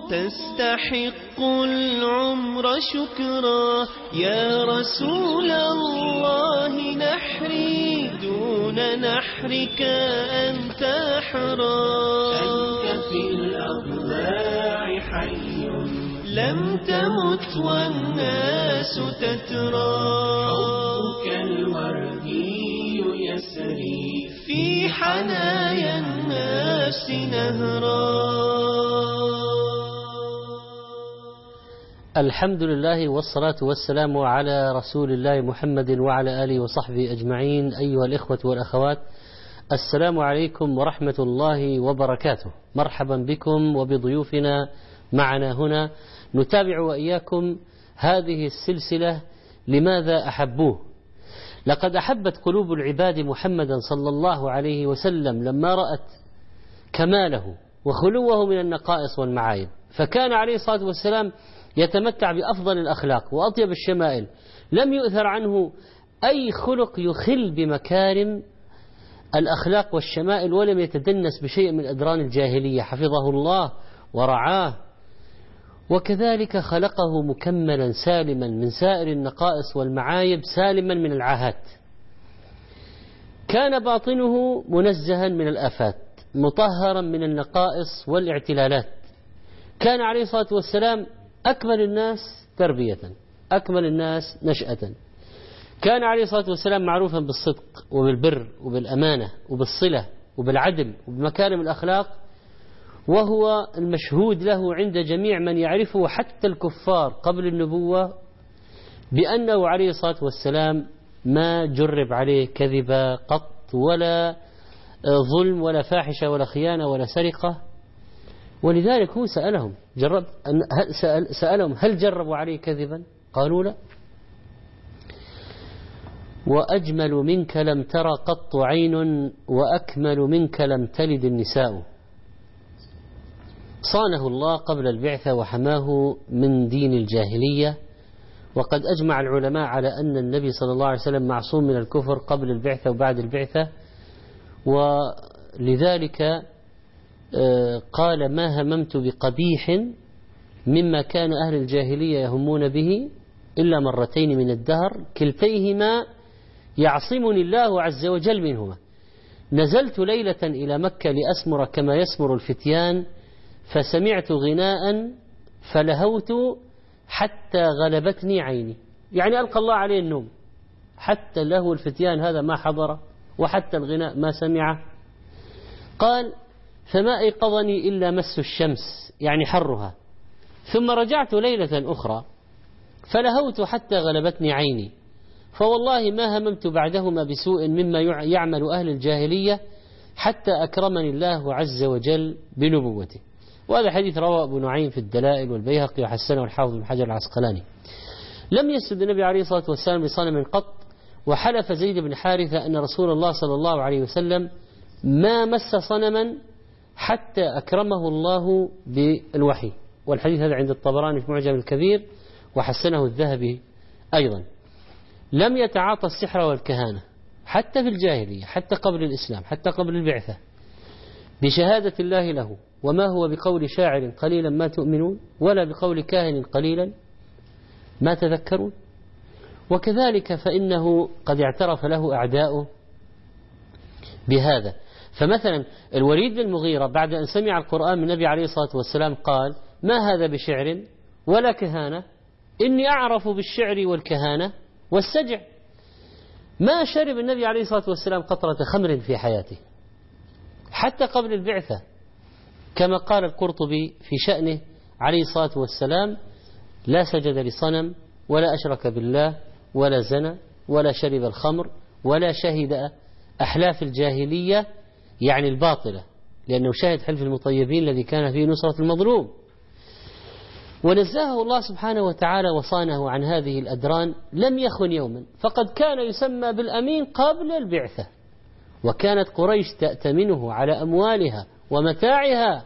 تستحق العمر شكرا. يا رسول الله نحري دون نحرك أنت أحرى. أنت في الأضلاع حي لم تمت والناس تترى. حبك الوردي يسري في حنايا الناس نهرا. الحمد لله والصلاة والسلام على رسول الله محمد وعلى آله وصحبه أجمعين. أيها الإخوة والأخوات، السلام عليكم ورحمة الله وبركاته. مرحبا بكم وبضيوفنا معنا هنا. نتابع وإياكم هذه السلسلة لماذا أحبوه. لقد أحبت قلوب العباد محمدا صلى الله عليه وسلم لما رأت كماله وخلوه من النقائص والمعايب، فكان عليه الصلاة والسلام يتمتع بأفضل الأخلاق وأطيب الشمائل، لم يؤثر عنه أي خلق يخل بمكارم الأخلاق والشمائل، ولم يتدنس بشيء من أدران الجاهلية، حفظه الله ورعاه. وكذلك خلقه مكملا سالما من سائر النقائص والمعايب، سالما من العاهات. كان باطنه منزها من الآفات، مطهرا من النقائص والاعتلالات. كان عليه الصلاة والسلام أكمل الناس تربية، أكمل الناس نشأة. كان عليه الصلاة والسلام معروفا بالصدق وبالبر وبالأمانة وبالصلة وبالعدل وبمكارم الأخلاق، وهو المشهود له عند جميع من يعرفه حتى الكفار قبل النبوة بأنه عليه الصلاة والسلام ما جرب عليه كذبة قط، ولا ظلم ولا فاحشة ولا خيانة ولا سرقة. ولذلك هو سألهم هل جربوا عليه كذبا؟ قالوا لا. وأجمل منك لم تر قط عين، وأكمل منك لم تلد النساء. صانه الله قبل البعثة وحماه من دين الجاهلية. وقد أجمع العلماء على أن النبي صلى الله عليه وسلم معصوم من الكفر قبل البعثة وبعد البعثة، ولذلك قال ما هممت بقبيح مما كان أهل الجاهلية يهمون به إلا مرتين من الدهر، كلتيهما يعصمني الله عز وجل منهما. نزلت ليلة إلى مكة لأسمر كما يسمر الفتيان، فسمعت غناء فلهوت حتى غلبتني عيني. يعني ألقى الله عليه النوم، حتى له الفتيان هذا ما حضر، وحتى الغناء ما سمعه. قال فما أيقظني إلا مس الشمس، يعني حرها. ثم رجعت ليلة أخرى فلهوت حتى غلبتني عيني، فوالله ما هممت بعدهما بسوء مما يعمل أهل الجاهلية حتى أكرمني الله عز وجل بنبوته. وهذا حديث رواه أبو نعيم في الدلائل والبيهقي وحسنه الحافظ بن حجر العسقلاني. لم يسجد النبي عليه الصلاة والسلام لصنم قط، وحلف زيد بن حارثة أن رسول الله صلى الله عليه وسلم ما مس صنما حتى أكرمه الله بالوحي. والحديث هذا عند الطبراني في معجم الكبير وحسنه الذهبي أيضا. لم يتعاطى السحر والكهانة حتى في الجاهلية، حتى قبل الإسلام، حتى قبل البعثة، بشهادة الله له. وما هو بقول شاعر قليلا ما تؤمنون، ولا بقول كاهن قليلا ما تذكرون. وكذلك فإنه قد اعترف له أعداؤه بهذا. فمثلا الوليد بن المغيرة بعد أن سمع القرآن من النبي عليه الصلاة والسلام قال ما هذا بشعر ولا كهانة، إني أعرف بالشعر والكهانة والسجع. ما شرب النبي عليه الصلاة والسلام قطرة خمر في حياته حتى قبل البعثة، كما قال القرطبي في شأنه عليه الصلاة والسلام لا سجد لصنم ولا أشرك بالله ولا زنى ولا شرب الخمر ولا شهد أحلاف الجاهلية، يعني الباطلة، لأنه شهد حلف المطيبين الذي كان فيه نصرة المظلوم. ونزهه الله سبحانه وتعالى وصانه عن هذه الأدران، لم يخن يوما، فقد كان يسمى بالأمين قبل البعثة، وكانت قريش تأتمنه على أموالها ومتاعها.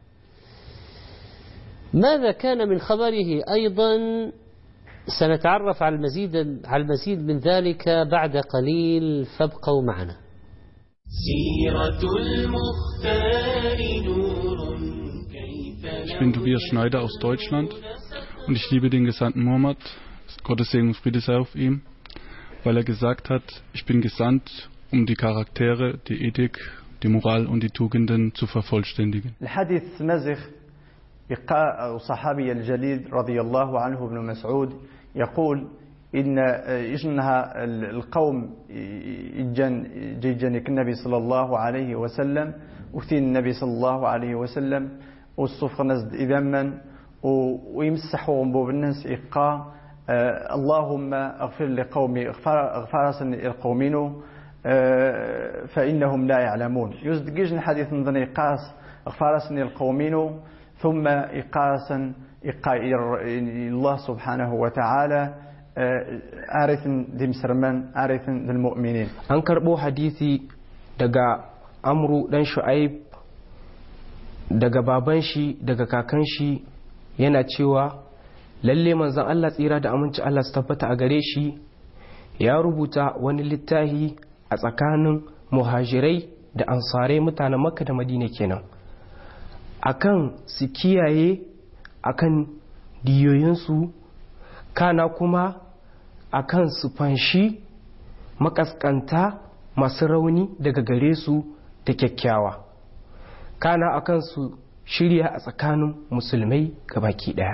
ماذا كان من خبره أيضا سنتعرف على المزيد من ذلك بعد قليل، فابقوا معنا. سيرة المختار نور كيف bin Tobias Schneider aus Deutschland und ich liebe den Gesandten Muhammad, Gottes Segen und Friede sei auf ihm, weil er gesagt hat, ich bin gesandt, um die Charaktere, die Ethik, die Moral und die Tugenden zu vervollständigen. الحديث مزخ الصحابي الجليل رضي الله عنه ابن مسعود يقول إن إجنها القوم جيجنك النبي صلى الله عليه وسلم وثين النبي صلى الله عليه وسلم والصفق نزد إذما ويمسحوا بالناس إقا اللهم اغفر لقومي اغفر القومين فإنهم لا يعلمون يزد جيجن حديث من إقاس اغفر القومين ثم إقاسا الله سبحانه وتعالى عارف دم سرمان عارف المؤمنين. أنكر بو حديثي دقا أمرو دان شعيب دقا بابانشي دقا كاكنشي yana cewa lalle manzon Allah tsira da aminci Allah su tabbata a gare shi ya rubuta wani littafi a tsakanin muhajirai da ansarai mutanen Makka da Madina kenan akan su kiyaye akan diyoyinsu kana kuma akan su fanshi makaskanta masu rauni daga gare su da kyakkyawa kana akan su shirya a tsakanin musulmai gabaki daya.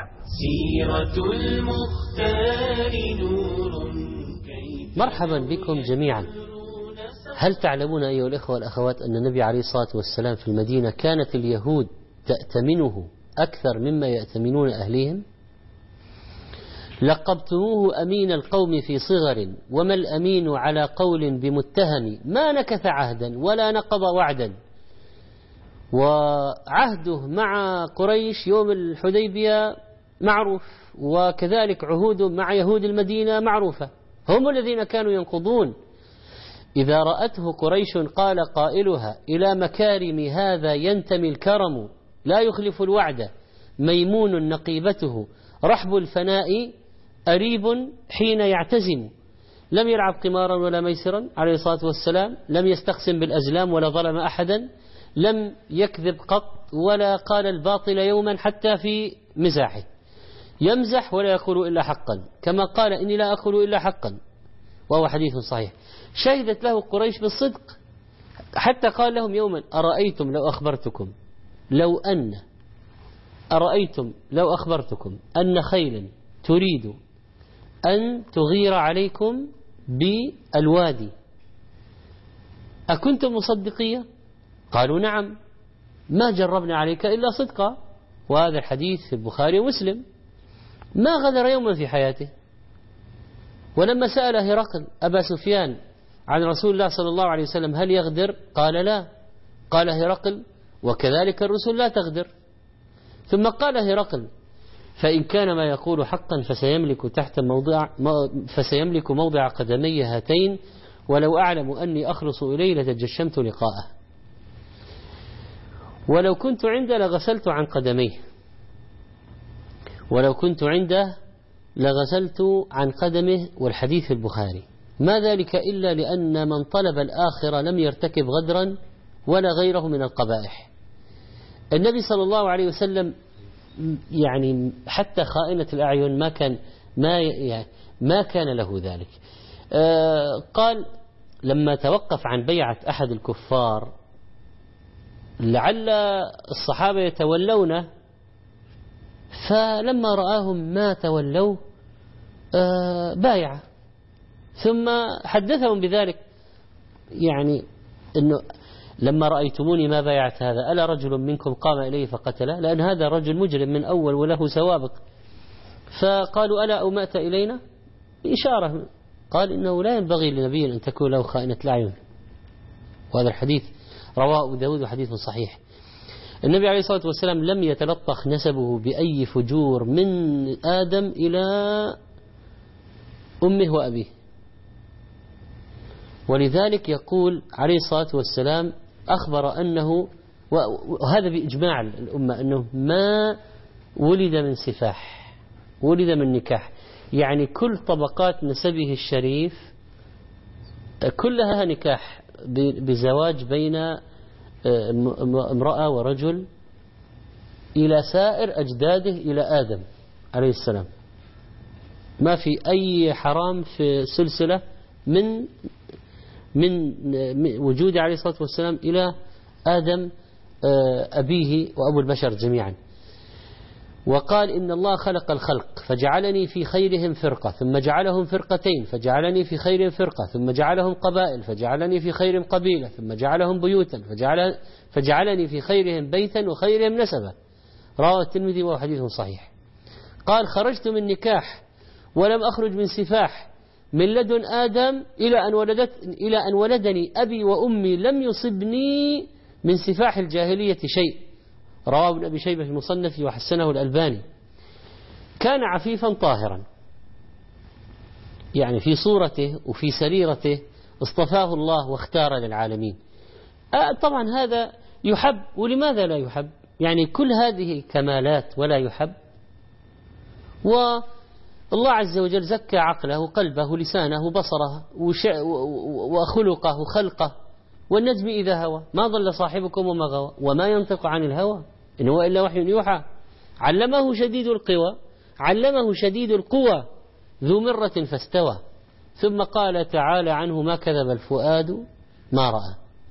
مرحبا بكم جميعا. هل تعلمون أيها الإخوة والأخوات أن النبي عليه الصلاة والسلام في المدينة كانت اليهود تأتمنه أكثر مما يأتمنون أهليهم؟ لقبتموه أمين القوم في صغر وما الأمين على قول بمتهم ما نكث عهدا ولا نقض وعدا. وعهده مع قريش يوم الحديبية معروف، وكذلك عهوده مع يهود المدينة معروفة، هم الذين كانوا ينقضون. إذا رأته قريش قال قائلها إلى مكارم هذا ينتمي الكرم لا يخلف الوعد ميمون نقيبته رحب الفناء أريب حين يعتزم. لم يلعب قمارا ولا ميسرا عليه الصلاة والسلام، لم يستقسم بالأزلام ولا ظلم أحدا، لم يكذب قط ولا قال الباطل يوما حتى في مزاحه، يمزح ولا يقول إلا حقا كما قال إني لا أقول إلا حقا، وهو حديث صحيح. شهدت له قريش بالصدق حتى قال لهم يوما أرأيتم لو أخبرتكم أن خيلا تريد أن تغير عليكم بالوادي أكنتم مصدقية؟ قالوا نعم، ما جربنا عليك إلا صدقا. وهذا الحديث في البخاري ومسلم. ما غدر يوما في حياته. ولما سأل هرقل أبا سفيان عن رسول الله صلى الله عليه وسلم هل يغدر؟ قال لا. قال هرقل وكذلك الرسل لا تغدر. ثم قال هرقل فإن كان ما يقول حقا فسيملك موضع قدمي هاتين ولو أعلم أني أخلص إليه لتجشمت لقاءه ولو كنت عنده لغسلت عن قدميه عن قدمه. والحديث في البخاري. ما ذلك إلا لأن من طلب الآخرة لم يرتكب غدرا ولا غيره من القبائح. النبي صلى الله عليه وسلم يعني حتى خائنة الأعين ما كان له ذلك. قال لما توقف عن بيعة أحد الكفار لعل الصحابة يتولونه، فلما رآهم ما تولوا بايع، ثم حدثهم بذلك يعني أنه لما رأيتموني ما بايعت هذا ألا رجل منكم قام إليه فقتله، لأن هذا رجل مجرم من أول وله سوابق. فقالوا ألا أومأت إلينا؟ إشارة. قال إنه لا ينبغي لنبي أن تكون له خائنة الأعين. وهذا الحديث رواه أبو داود وحديث صحيح. النبي عليه الصلاة والسلام لم يتلطخ نسبه بأي فجور من آدم إلى أمه وأبيه. ولذلك يقول عليه الصلاة والسلام أخبر أنه، وهذا بإجماع الأمة، أنه ما ولد من سفاح، ولد من نكاح. يعني كل طبقات نسبه الشريف كلها نكاح بزواج بين امرأة ورجل إلى سائر أجداده إلى آدم عليه السلام. ما في أي حرام في سلسلة من وجود عليه الصلاة والسلام إلى آدم أبيه وأبو البشر جميعا. وقال إن الله خلق الخلق فجعلني في خيرهم فرقة ثم جعلهم فرقتين فجعلني في خيرهم فرقة ثم جعلهم قبائل فجعلني في خيرهم قبيلة ثم جعلهم بيوتا فجعلني في خيرهم بيتا وخيرهم نسبا. رواه الترمذي وهو حديث صحيح. قال خرجت من نكاح ولم أخرج من سفاح من لدن آدم إلى أن ولدني أبي وأمي لم يصبني من سفاح الجاهلية شيء. رواه ابن أبي شيبة في المصنف وحسنه الألباني. كان عفيفا طاهرا، يعني في صورته وفي سريرته اصطفاه الله واختار للعالمين. طبعا هذا يحب، ولماذا لا يحب؟ يعني كل هذه كمالات ولا يحب. والله عز وجل زكى عقله وقلبه لسانه وبصره وخلقه وخلقه. والنجم إذا هوى ما ضل صاحبكم وما غوى وما ينطق عن الهوى إن هو إلا وحي يوحى. علمه شديد القوى ذو مرة فاستوى. ثم قال تعالى عنه ما كذب الفؤاد ما رأى.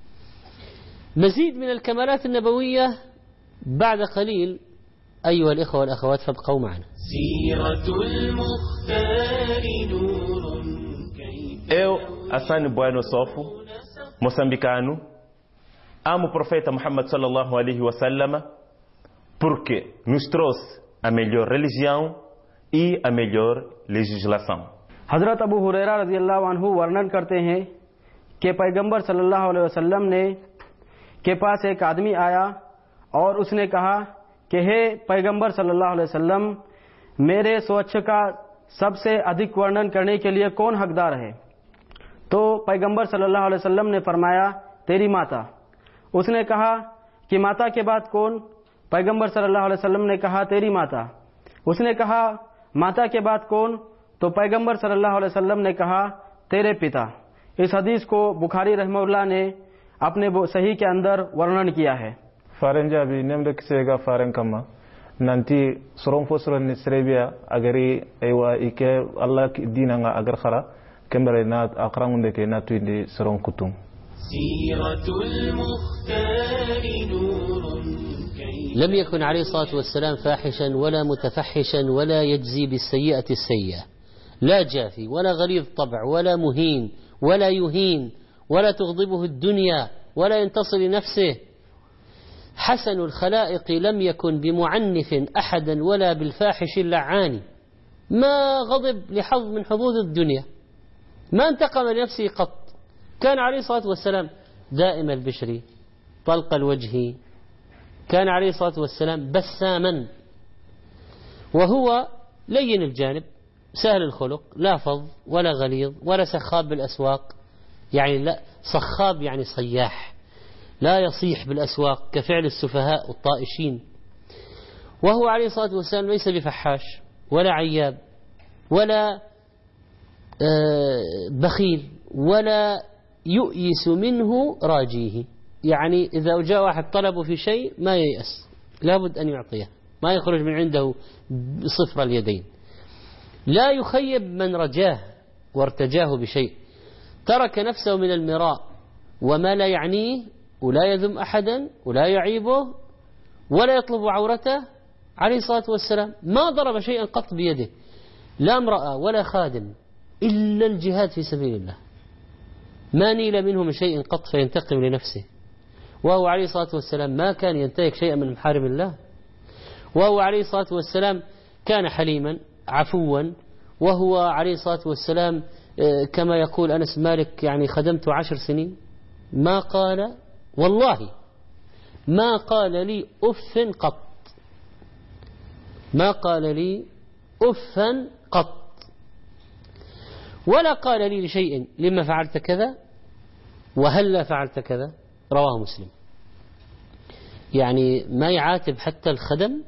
مزيد من الكمالات النبوية بعد قليل أيها الإخوة والأخوات، فابقوا معنا. سيرة المختار نور Eu, Hassan Bueno Sofo, moçambicano, amo o profeta Muhammad sallallahu alaihi wasallam porque nos trouxe a melhor religião e a melhor legislação. हजरत अबू हुरैरा रज़ी अल्लाह अन्हु वर्णन करते हैं कि पैगंबर सल्लल्लाहु अलैहि वसल्लम ने के पास एक आदमी आया और उसने कहा कि हे पैगंबर सल्लल्लाहु अलैहि वसल्लम, मेरे स्वच्छ का सबसे अधिक वर्णन करने के लिए कौन हकदार है? तो पैगंबर सल्लल्लाहु अलैहि वसल्लम ने फरमाया तेरी माता। उसने कहा कि माता के बाद कौन? पैगंबर सल्लल्लाहु अलैहि वसल्लम ने कहा तेरी माता। उसने कहा माता के बाद कौन? तो पैगंबर सल्लल्लाहु अलैहि वसल्लम ने कहा तेरे पिता। इस हदीस को बुखारी रहमहुल्लाह ने अपने सही के अंदर वर्णन किया है। farenja bi nemde kisega faren kama nanti soron fo soron ni serebia agari aywa ike Allah dina nga agar khara kembere na akrangunde ke na tuindi soron kutum. سيرة المختار نور. لم يكن عليه الصلاة والسلام فاحشا ولا متفحشا ولا يجزي بالسيئة السيئة، لا جافي ولا غليظ طبع ولا مهين ولا يهين ولا تغضبه الدنيا ولا ينتصر لنفسه. حسن الخلائق لم يكن بمعنف أحدا ولا بالفاحش اللعان، ما غضب لحظ من حظوظ الدنيا، ما انتقم لنفسه قط. كان عليه الصلاة والسلام دائم البشر طلق الوجه، كان عليه الصلاة والسلام بساما، وهو لين الجانب سهل الخلق، لا فظ ولا غليظ ولا سخاب بالأسواق، يعني لا صخاب يعني صياح، لا يصيح بالأسواق كفعل السفهاء والطائشين. وهو عليه الصلاة والسلام ليس بفحاش ولا عياب ولا بخيل ولا يؤيس منه راجيه، يعني إذا جاء واحد طلبه في شيء ما ييأس، لابد أن يعطيه، ما يخرج من عنده صفر اليدين. لا يخيب من رجاه وارتجاه بشيء، ترك نفسه من المراء وما لا يعنيه، ولا يذم أحدا ولا يعيبه ولا يطلب عورته عليه الصلاة والسلام. ما ضرب شيئا قط بيده، لا امرأة ولا خادم، إلا الجهاد في سبيل الله، ما نيل منه من شيء قط فينتقم لنفسه. وهو عليه الصلاة والسلام ما كان ينتهك شيئا من محارم الله. وهو عليه الصلاة والسلام كان حليما عفوا. وهو عليه الصلاة والسلام كما يقول أنس مالك يعني خدمت 10 سنين، ما قال والله ما قال لي أف قط، ما قال لي أفا قط، ولا قال لي لشيء لما فعلت كذا وهلا فعلت كذا. رواه مسلم. يعني ما يعاتب حتى الخدم.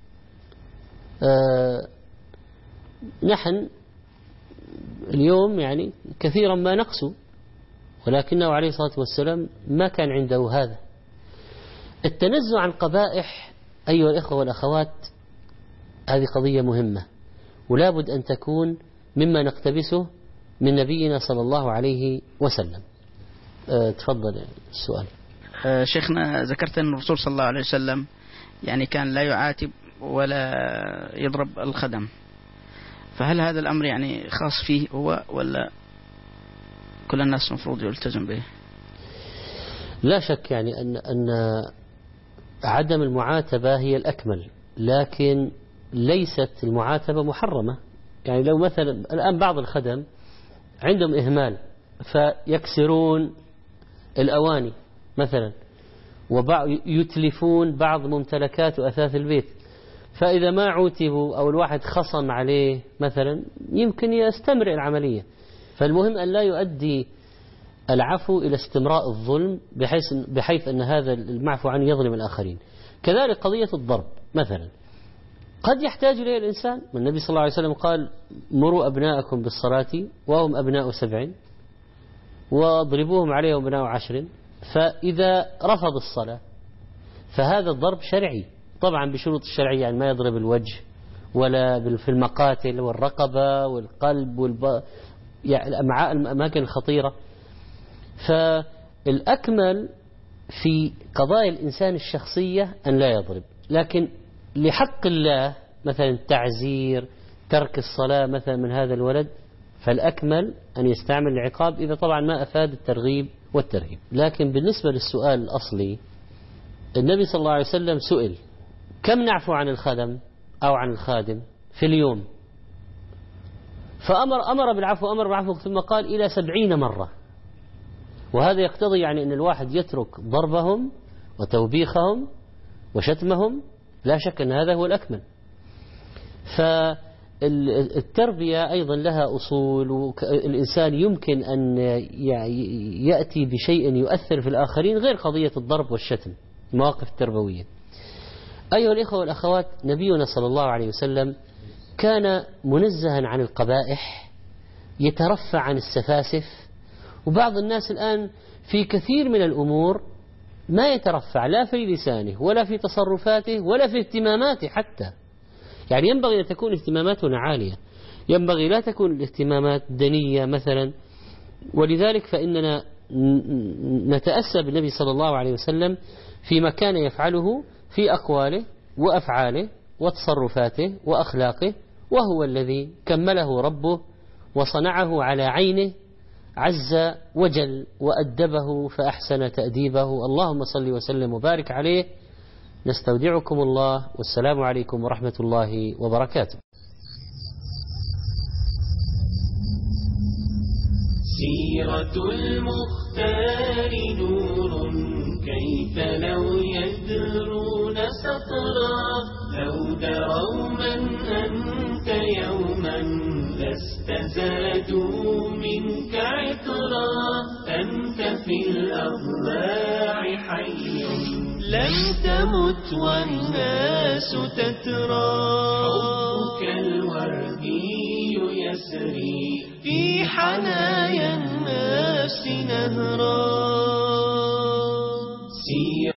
نحن اليوم يعني كثيرا ما نقسو، ولكنه عليه الصلاة والسلام ما كان عنده هذا. التنزه عن قبائح أيها الإخوة والأخوات، هذه قضية مهمة ولا بد أن تكون مما نقتبسه من نبينا صلى الله عليه وسلم. تفضل السؤال. شيخنا، ذكرت أن الرسول صلى الله عليه وسلم يعني كان لا يعاتب ولا يضرب الخدم، فهل هذا الأمر يعني خاص فيه هو ولا كل الناس مفروض يلتزم به؟ لا شك يعني أن عدم المعاتبة هي الأكمل، لكن ليست المعاتبة محرمة. يعني لو مثلا الآن بعض الخدم عندهم إهمال فيكسرون الأواني مثلا ويتلفون بعض ممتلكات وأثاث البيت، فإذا ما عوتبوا أو الواحد خصم عليه مثلا يمكن يستمر العملية. فالمهم أن لا يؤدي العفو إلى استمراء الظلم بحيث أن هذا المعفو عنه يظلم الآخرين. كذلك قضية الضرب مثلا قد يحتاج إليه الإنسان. النبي صلى الله عليه وسلم قال: مروا أبناءكم بالصلاة وهم أبناء 7 واضربوهم عليهم أبناء 10. فإذا رفض الصلاة فهذا الضرب شرعي طبعا بشروط الشرعية، يعني ما يضرب الوجه ولا في المقاتل والرقبة والقلب يعني الأماكن الخطيرة. فالأكمل في قضايا الإنسان الشخصية أن لا يضرب، لكن لحق الله مثلا التعزير، ترك الصلاة مثلا من هذا الولد، فالأكمل أن يستعمل العقاب إذا طبعا ما أفاد الترغيب والترهيب. لكن بالنسبة للسؤال الأصلي، النبي صلى الله عليه وسلم سئل: كم نعفو عن الخدم أو عن الخادم في اليوم؟ فأمر بالعفو ثم قال: إلى 70 مرة. وهذا يقتضي يعني أن الواحد يترك ضربهم وتوبيخهم وشتمهم، لا شك أن هذا هو الأكمل. فالتربية أيضا لها أصول، والإنسان يمكن أن يأتي بشيء يؤثر في الآخرين غير قضية الضرب والشتم، المواقف التربوية. أيها الإخوة والأخوات، نبينا صلى الله عليه وسلم كان منزها عن القبائح، يترفع عن السفاسف. وبعض الناس الآن في كثير من الأمور ما يترفع لا في لسانه ولا في تصرفاته ولا في اهتماماته حتى. يعني ينبغي أن تكون اهتماماتنا عالية، ينبغي لا تكون الاهتمامات دنية مثلا. ولذلك فإننا نتأسى بالنبي صلى الله عليه وسلم فيما كان يفعله في أقواله وأفعاله وتصرفاته وأخلاقه، وهو الذي كمله ربه وصنعه على عينه عز وجل وأدبه فأحسن تأديبه. اللهم صل وسلم وبارك عليه. نستودعكم الله، والسلام عليكم ورحمة الله وبركاته. سيرة المختار نور، كيف لو يدرون سطرا، لو دروا من أنت يوما لست زادوا منك عطرا. أنت في الأضلاع حي لم تمت والناس تترى، حبك الوردي يسري في حنايا النفس نهرا.